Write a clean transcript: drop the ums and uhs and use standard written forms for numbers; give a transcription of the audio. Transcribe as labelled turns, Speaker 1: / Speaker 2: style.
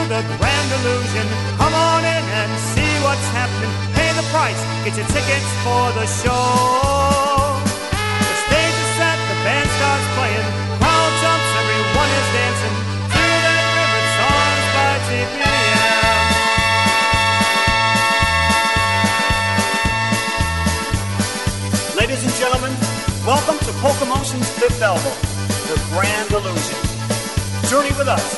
Speaker 1: the Grand Illusion. Come on in and see what's happening. Pay the price, get your tickets for the show. The stage is set, the band starts playing. Crowd jumps, everyone is dancing to their favorite songs by TPM. Ladies and gentlemen, welcome to Polka Motion's fifth album, The Grand Illusion. Journey with us